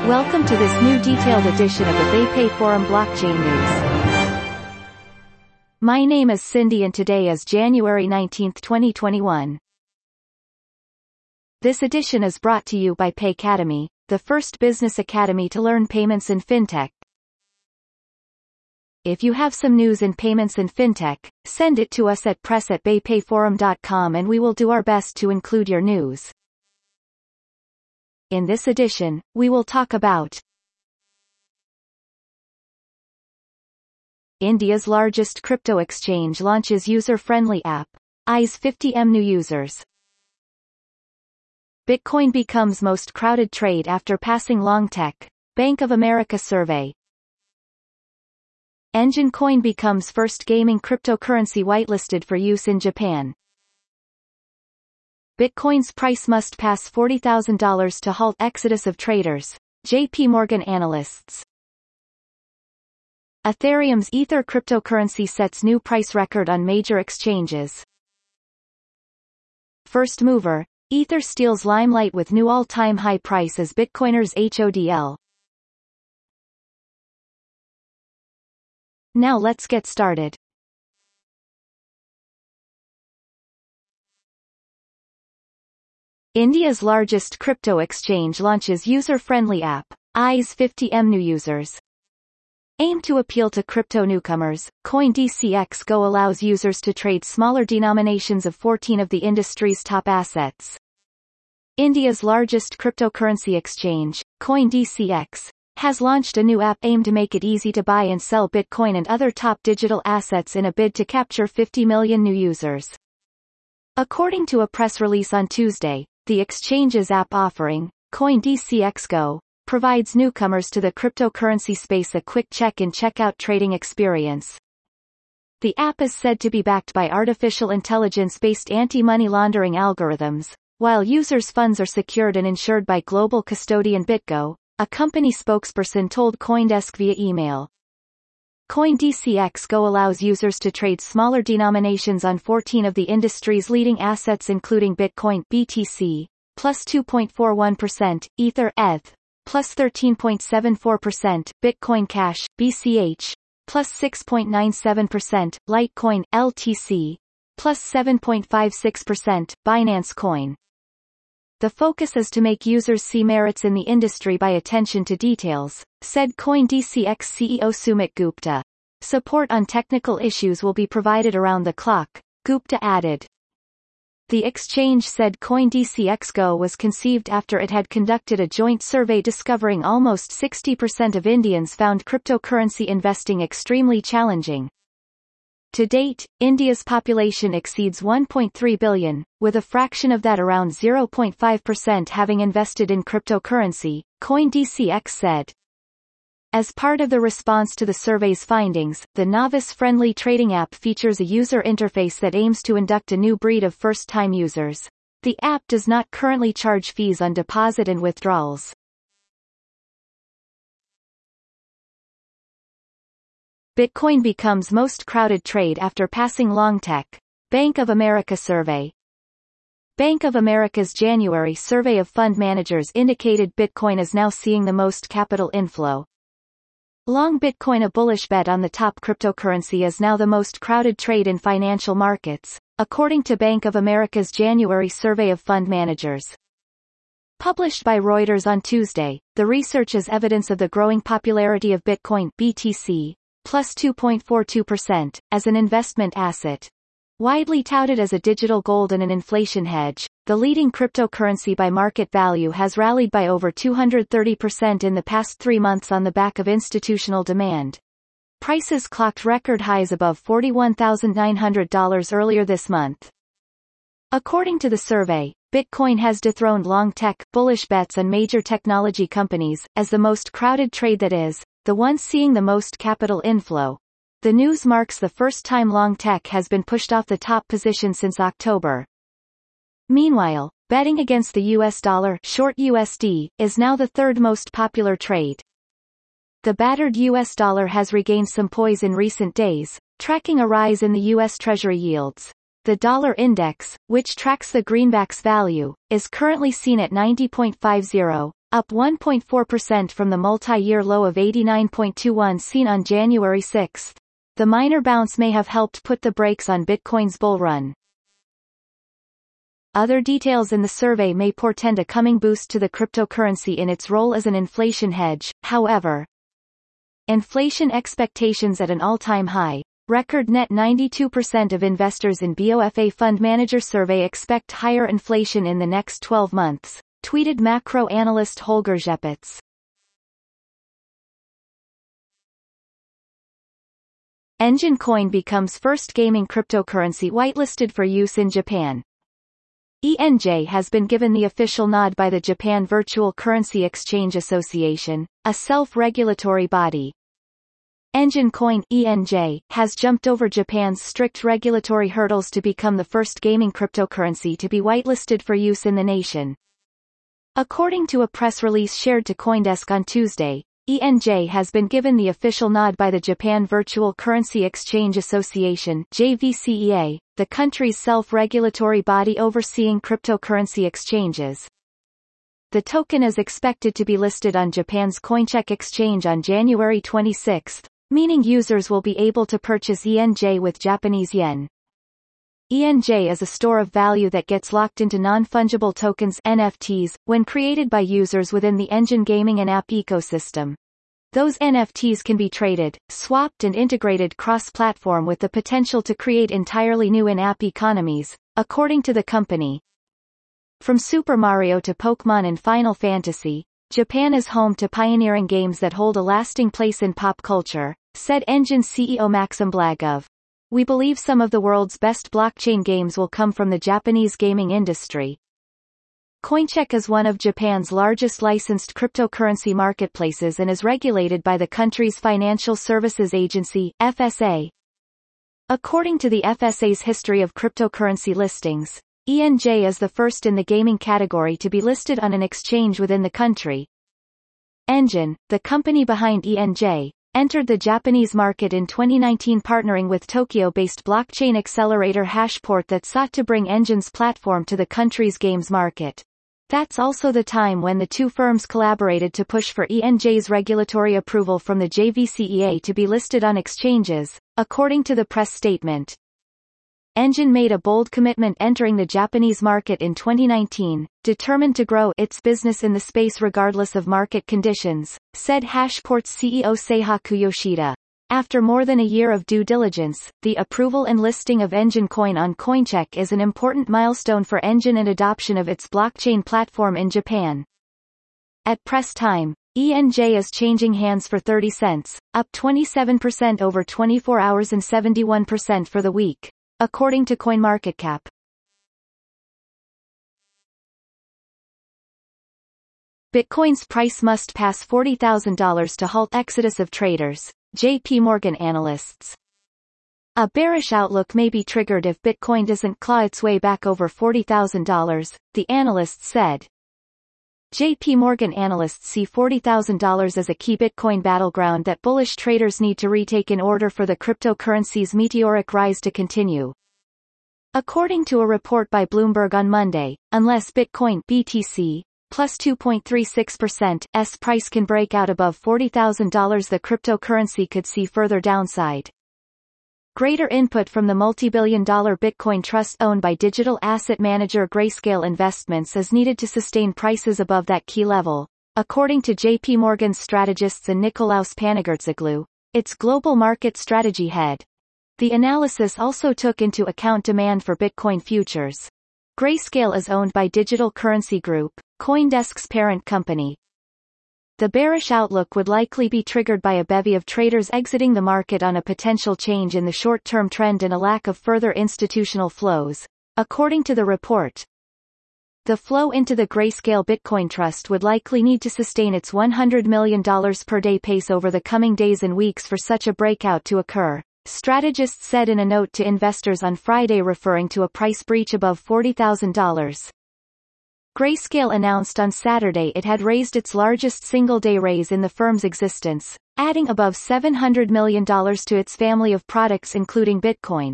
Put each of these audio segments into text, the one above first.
Welcome to this new detailed edition of the BayPay Forum Blockchain News. My name is Cindy and today is January 19, 2021. This edition is brought to you by Paycademy, the first business academy to learn payments in fintech. If you have some news in payments and fintech, send it to us at press@baypayforum.com and we will do our best to include your news. In this edition, we will talk about India's largest crypto exchange launches user-friendly app, eyes 50M new users. Bitcoin becomes most crowded trade after passing Longtech, Bank of America survey. Engine Coin becomes first gaming cryptocurrency whitelisted for use in Japan. Bitcoin's price must pass $40,000 to halt exodus of traders, JP Morgan analysts. Ethereum's Ether cryptocurrency sets new price record on major exchanges. First mover, Ether steals limelight with new all-time high price as Bitcoiners HODL. Now let's get started. India's largest crypto exchange launches user-friendly app, eyes 50M new users. Aimed to appeal to crypto newcomers, CoinDCX Go allows users to trade smaller denominations of 14 of the industry's top assets. India's largest cryptocurrency exchange, CoinDCX, has launched a new app aimed to make it easy to buy and sell Bitcoin and other top digital assets in a bid to capture 50 million new users. According to a press release on Tuesday, the exchange's app offering, CoinDCX Go, provides newcomers to the cryptocurrency space a quick check-in checkout trading experience. The app is said to be backed by artificial intelligence-based anti-money laundering algorithms, while users' funds are secured and insured by global custodian BitGo, a company spokesperson told CoinDesk via email. CoinDCX Go allows users to trade smaller denominations on 14 of the industry's leading assets including Bitcoin BTC, plus 2.41%, Ether ETH, plus 13.74%, Bitcoin Cash BCH, plus 6.97%, Litecoin LTC, plus 7.56%, Binance Coin. The focus is to make users see merits in the industry by attention to details, said CoinDCX CEO Sumit Gupta. Support on technical issues will be provided around the clock, Gupta added. The exchange said CoinDCX Go was conceived after it had conducted a joint survey discovering almost 60% of Indians found cryptocurrency investing extremely challenging. To date, India's population exceeds 1.3 billion, with a fraction of that around 0.5% having invested in cryptocurrency, CoinDCX said. As part of the response to the survey's findings, the novice-friendly trading app features a user interface that aims to induct a new breed of first-time users. The app does not currently charge fees on deposit and withdrawals. Bitcoin becomes most crowded trade after passing Longtech, Bank of America survey. Bank of America's January survey of fund managers indicated Bitcoin is now seeing the most capital inflow. Long Bitcoin, a bullish bet on the top cryptocurrency, is now the most crowded trade in financial markets, according to Bank of America's January survey of fund managers. Published by Reuters on Tuesday, the research is evidence of the growing popularity of Bitcoin BTC, plus 2.42%, as an investment asset. Widely touted as a digital gold and an inflation hedge, the leading cryptocurrency by market value has rallied by over 230% in the past 3 months on the back of institutional demand. Prices clocked record highs above $41,900 earlier this month. According to the survey, Bitcoin has dethroned long-tech, bullish bets on major technology companies, as the most crowded trade that is, the one seeing the most capital inflow. The news marks the first time long tech has been pushed off the top position since October. Meanwhile, betting against the US dollar, short USD, is now the third most popular trade. The battered US dollar has regained some poise in recent days, tracking a rise in the US Treasury yields. The dollar index, which tracks the greenback's value, is currently seen at 90.50, up 1.4% from the multi-year low of 89.21 seen on January 6. The minor bounce may have helped put the brakes on Bitcoin's bull run. Other details in the survey may portend a coming boost to the cryptocurrency in its role as an inflation hedge, however. Inflation expectations at an all-time high. Record net 92% of investors in BofA Fund Manager survey expect higher inflation in the next 12 months, tweeted macro analyst Holger Zepitz. Enjin Coin becomes first gaming cryptocurrency whitelisted for use in Japan. ENJ has been given the official nod by the Japan Virtual Currency Exchange Association, a self-regulatory body. Enjin Coin (ENJ) has jumped over Japan's strict regulatory hurdles to become the first gaming cryptocurrency to be whitelisted for use in the nation. According to a press release shared to CoinDesk on Tuesday, ENJ has been given the official nod by the Japan Virtual Currency Exchange Association (JVCEA), the country's self-regulatory body overseeing cryptocurrency exchanges. The token is expected to be listed on Japan's Coincheck exchange on January 26, meaning users will be able to purchase ENJ with Japanese yen. ENJ is a store of value that gets locked into non-fungible tokens (NFTs) when created by users within the Enjin gaming and app ecosystem. Those NFTs can be traded, swapped and integrated cross-platform with the potential to create entirely new in-app economies, according to the company. From Super Mario to Pokémon and Final Fantasy, Japan is home to pioneering games that hold a lasting place in pop culture, said Enjin CEO Maxim Blagov. We believe some of the world's best blockchain games will come from the Japanese gaming industry. Coincheck is one of Japan's largest licensed cryptocurrency marketplaces and is regulated by the country's Financial Services Agency, FSA. According to the FSA's history of cryptocurrency listings, ENJ is the first in the gaming category to be listed on an exchange within the country. Enjin, the company behind ENJ, entered the Japanese market in 2019 partnering with Tokyo-based blockchain accelerator Hashport that sought to bring Enjin's platform to the country's games market. That's also the time when the two firms collaborated to push for ENJ's regulatory approval from the JVCEA to be listed on exchanges, according to the press statement. Enjin made a bold commitment entering the Japanese market in 2019, determined to grow its business in the space regardless of market conditions, said Hashport's CEO Seihaku Yoshida. After more than a year of due diligence, the approval and listing of Enjin Coin on Coincheck is an important milestone for Enjin and adoption of its blockchain platform in Japan. At press time, ENJ is changing hands for 30 cents, up 27% over 24 hours and 71% for the week, according to CoinMarketCap. Bitcoin's price must pass $40,000 to halt exodus of traders, J.P. Morgan analysts. A bearish outlook may be triggered if Bitcoin doesn't claw its way back over $40,000, the analysts said. J.P. Morgan analysts see $40,000 as a key Bitcoin battleground that bullish traders need to retake in order for the cryptocurrency's meteoric rise to continue. According to a report by Bloomberg on Monday, unless Bitcoin BTC plus 2.36% S price can break out above $40,000, the cryptocurrency could see further downside. Greater input from the multi-billion-dollar Bitcoin trust owned by digital asset manager Grayscale Investments is needed to sustain prices above that key level, according to J.P. Morgan's strategists and Nikolaos Panagurtzoglou, its global market strategy head. The analysis also took into account demand for Bitcoin futures. Grayscale is owned by Digital Currency Group, CoinDesk's parent company. The bearish outlook would likely be triggered by a bevy of traders exiting the market on a potential change in the short-term trend and a lack of further institutional flows, according to the report. The flow into the Grayscale Bitcoin Trust would likely need to sustain its $100 million per day pace over the coming days and weeks for such a breakout to occur, strategists said in a note to investors on Friday referring to a price breach above $40,000. Grayscale announced on Saturday it had raised its largest single-day raise in the firm's existence, adding above $700 million to its family of products including Bitcoin.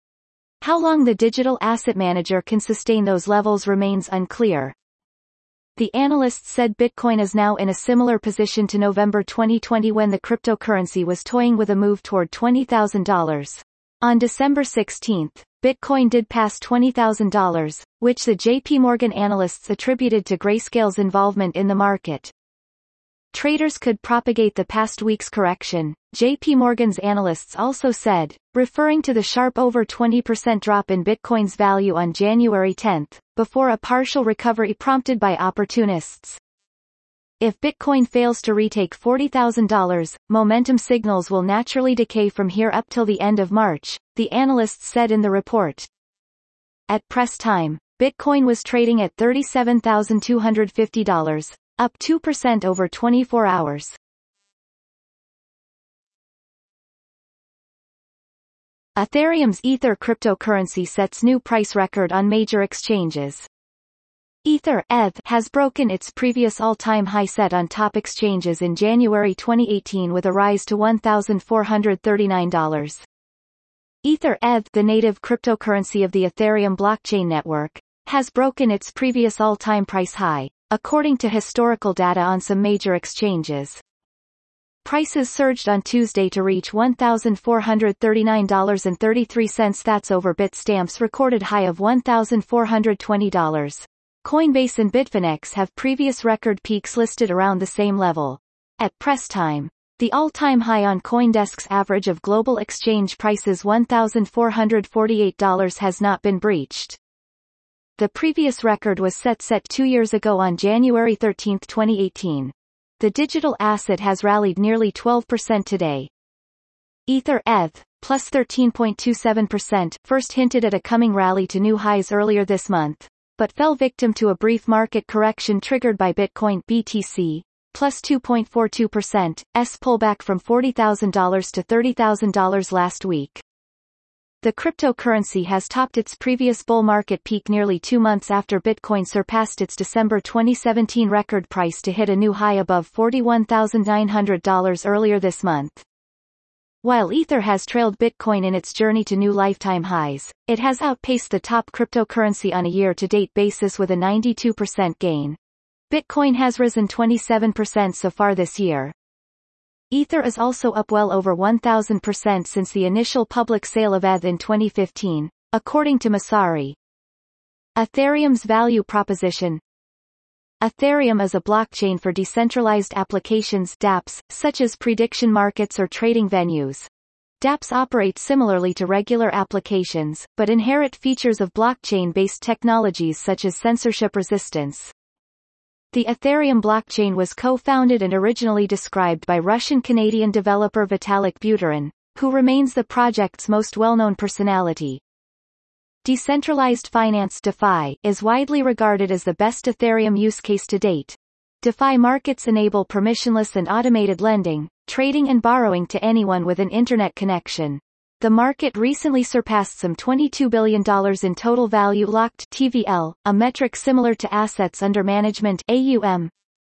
How long the digital asset manager can sustain those levels remains unclear. The analysts said Bitcoin is now in a similar position to November 2020 when the cryptocurrency was toying with a move toward $20,000. On December 16, Bitcoin did pass $20,000, which the J.P. Morgan analysts attributed to Grayscale's involvement in the market. Traders could propagate the past week's correction, J.P. Morgan's analysts also said, referring to the sharp over 20% drop in Bitcoin's value on January 10, before a partial recovery prompted by opportunists. If Bitcoin fails to retake $40,000, momentum signals will naturally decay from here up till the end of March, the analysts said in the report. At press time, Bitcoin was trading at $37,250, up 2% over 24 hours. Ethereum's Ether cryptocurrency sets new price record on major exchanges. Ether (ETH) has broken its previous all-time high set on top exchanges in January 2018 with a rise to $1,439. Ether (ETH), the native cryptocurrency of the Ethereum blockchain network, has broken its previous all-time price high, according to historical data on some major exchanges. Prices surged on Tuesday to reach $1,439.33. That's over Bitstamp's recorded high of $1,420. Coinbase and Bitfinex have previous record peaks listed around the same level. At press time, the all-time high on CoinDesk's average of global exchange prices $1,448 has not been breached. The previous record was set 2 years ago on January 13, 2018. The digital asset has rallied nearly 12% today. Ether (ETH), plus 13.27%, first hinted at a coming rally to new highs earlier this month, but fell victim to a brief market correction triggered by Bitcoin (BTC), plus 2.42%, pullback from $40,000 to $30,000 last week. The cryptocurrency has topped its previous bull market peak nearly 2 months after Bitcoin surpassed its December 2017 record price to hit a new high above $41,900 earlier this month. While Ether has trailed Bitcoin in its journey to new lifetime highs, it has outpaced the top cryptocurrency on a year-to-date basis with a 92% gain. Bitcoin has risen 27% so far this year. Ether is also up well over 1,000% since the initial public sale of ETH in 2015, according to Messari. Ethereum's value proposition. Ethereum is a blockchain for decentralized applications (dApps), such as prediction markets or trading venues. dApps operate similarly to regular applications, but inherit features of blockchain-based technologies such as censorship resistance. The Ethereum blockchain was co-founded and originally described by Russian-Canadian developer Vitalik Buterin, who remains the project's most well-known personality. Decentralized finance (DeFi) is widely regarded as the best Ethereum use case to date. DeFi markets enable permissionless and automated lending, trading and borrowing to anyone with an internet connection. The market recently surpassed some $22 billion in total value locked (TVL), a metric similar to assets under management (AUM).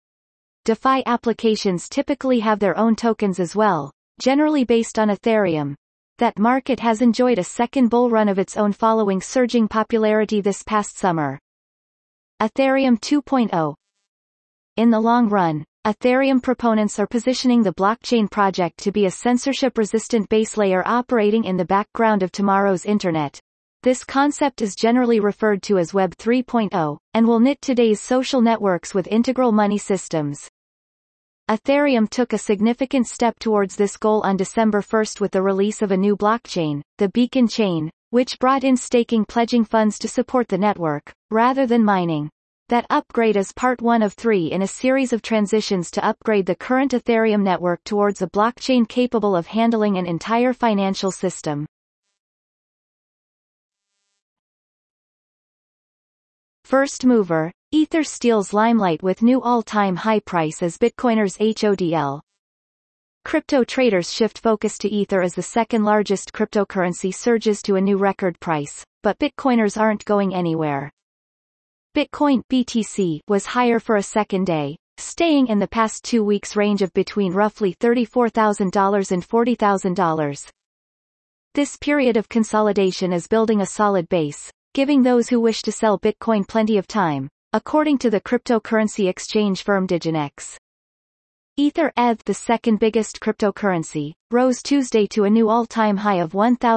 DeFi applications typically have their own tokens as well, generally based on Ethereum. That market has enjoyed a second bull run of its own following surging popularity this past summer. Ethereum 2.0. In the long run, Ethereum proponents are positioning the blockchain project to be a censorship-resistant base layer operating in the background of tomorrow's Internet. This concept is generally referred to as Web 3.0, and will knit today's social networks with integral money systems. Ethereum took a significant step towards this goal on December 1 with the release of a new blockchain, the Beacon Chain, which brought in staking pledging funds to support the network, rather than mining. That upgrade is part 1 of 3 in a series of transitions to upgrade the current Ethereum network towards a blockchain capable of handling an entire financial system. First mover, Ether steals limelight with new all-time high price as Bitcoiners HODL. Crypto traders shift focus to Ether as the second-largest cryptocurrency surges to a new record price, but Bitcoiners aren't going anywhere. Bitcoin (BTC) was higher for a second day, staying in the past 2 weeks range of between roughly $34,000 and $40,000. This period of consolidation is building a solid base, giving those who wish to sell Bitcoin plenty of time, according to the cryptocurrency exchange firm Diginex. Ether ETH, the second biggest cryptocurrency, rose Tuesday to a new all-time high of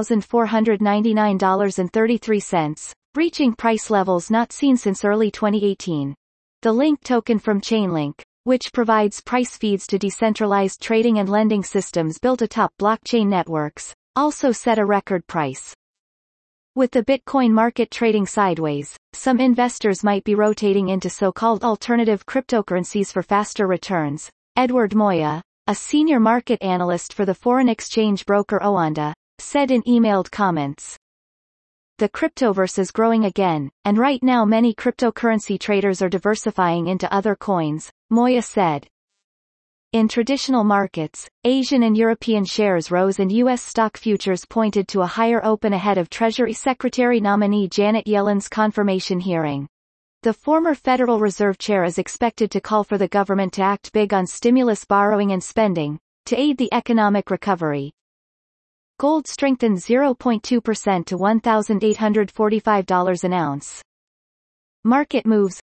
$1,499.33, reaching price levels not seen since early 2018. The Link token from Chainlink, which provides price feeds to decentralized trading and lending systems built atop blockchain networks, also set a record price. With the Bitcoin market trading sideways, some investors might be rotating into so-called alternative cryptocurrencies for faster returns. Edward Moya, a senior market analyst for the foreign exchange broker Oanda, said in emailed comments. The cryptoverse is growing again, and right now many cryptocurrency traders are diversifying into other coins, Moya said. In traditional markets, Asian and European shares rose and U.S. stock futures pointed to a higher open ahead of Treasury Secretary nominee Janet Yellen's confirmation hearing. The former Federal Reserve Chair is expected to call for the government to act big on stimulus borrowing and spending, to aid the economic recovery. Gold strengthened 0.2% to $1,845 an ounce. Market moves.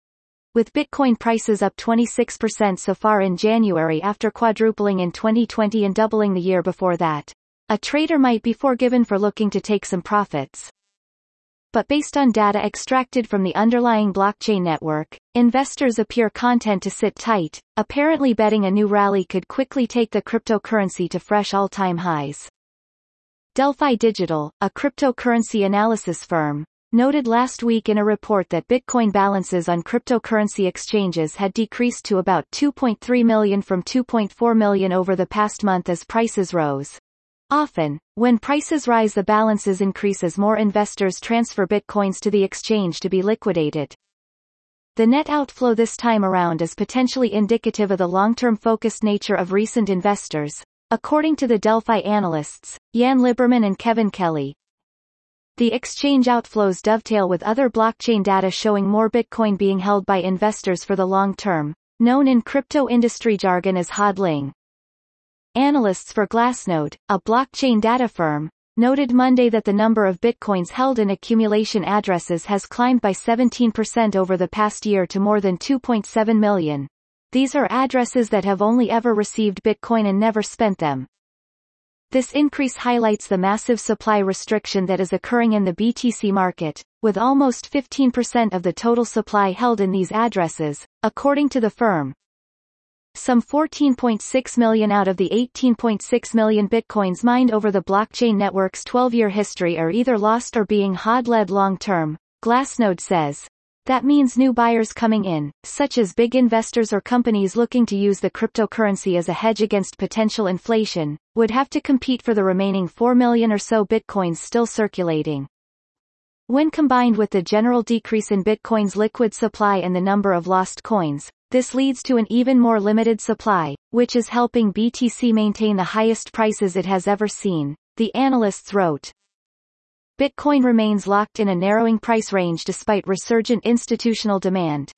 With Bitcoin prices up 26% so far in January after quadrupling in 2020 and doubling the year before that, a trader might be forgiven for looking to take some profits. But based on data extracted from the underlying blockchain network, investors appear content to sit tight, apparently betting a new rally could quickly take the cryptocurrency to fresh all-time highs. Delphi Digital, a cryptocurrency analysis firm, noted last week in a report that Bitcoin balances on cryptocurrency exchanges had decreased to about 2.3 million from 2.4 million over the past month as prices rose. Often, when prices rise, the balances increase as more investors transfer bitcoins to the exchange to be liquidated. The net outflow this time around is potentially indicative of the long-term focused nature of recent investors, according to the Delphi analysts, Jan Liberman and Kevin Kelly. The exchange outflows dovetail with other blockchain data showing more Bitcoin being held by investors for the long term, known in crypto industry jargon as hodling. Analysts for Glassnode, a blockchain data firm, noted Monday that the number of bitcoins held in accumulation addresses has climbed by 17% over the past year to more than 2.7 million. These are addresses that have only ever received bitcoin and never spent them. This increase highlights the massive supply restriction that is occurring in the BTC market, with almost 15% of the total supply held in these addresses, according to the firm. Some 14.6 million out of the 18.6 million bitcoins mined over the blockchain network's 12-year history are either lost or being hodled long-term, Glassnode says. That means new buyers coming in, such as big investors or companies looking to use the cryptocurrency as a hedge against potential inflation, would have to compete for the remaining 4 million or so bitcoins still circulating. When combined with the general decrease in Bitcoin's liquid supply and the number of lost coins, this leads to an even more limited supply, which is helping BTC maintain the highest prices it has ever seen, the analysts wrote. Bitcoin remains locked in a narrowing price range despite resurgent institutional demand.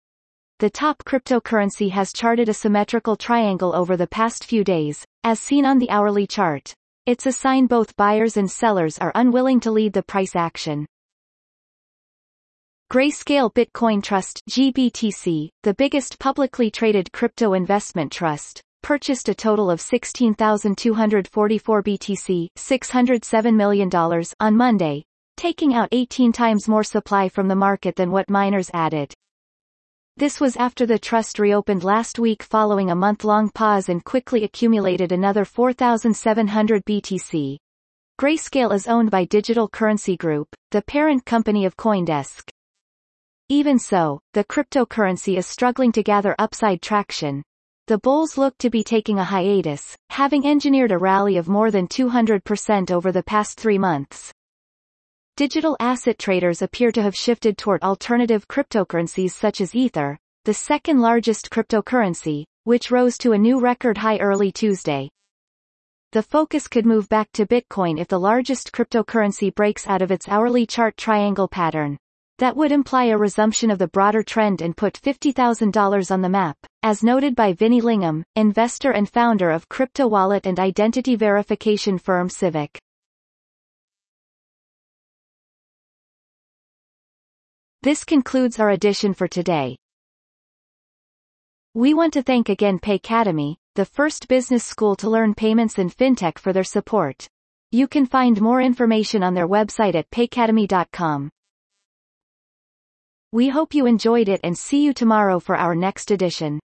The top cryptocurrency has charted a symmetrical triangle over the past few days, as seen on the hourly chart. It's a sign both buyers and sellers are unwilling to lead the price action. Grayscale Bitcoin Trust (GBTC), the biggest publicly traded crypto investment trust, purchased a total of 16,244 BTC, $607 million, on Monday, taking out 18 times more supply from the market than what miners added. This was after the trust reopened last week following a month-long pause and quickly accumulated another 4,700 BTC. Grayscale is owned by Digital Currency Group, the parent company of CoinDesk. Even so, the cryptocurrency is struggling to gather upside traction. The bulls look to be taking a hiatus, having engineered a rally of more than 200% over the past 3 months. Digital asset traders appear to have shifted toward alternative cryptocurrencies such as Ether, the second largest cryptocurrency, which rose to a new record high early Tuesday. The focus could move back to Bitcoin if the largest cryptocurrency breaks out of its hourly chart triangle pattern. That would imply a resumption of the broader trend and put $50,000 on the map, as noted by Vinny Lingham, investor and founder of crypto wallet and identity verification firm Civic. This concludes our edition for today. We want to thank again Paycademy, the first business school to learn payments and fintech, for their support. You can find more information on their website at paycademy.com. We hope you enjoyed it and see you tomorrow for our next edition.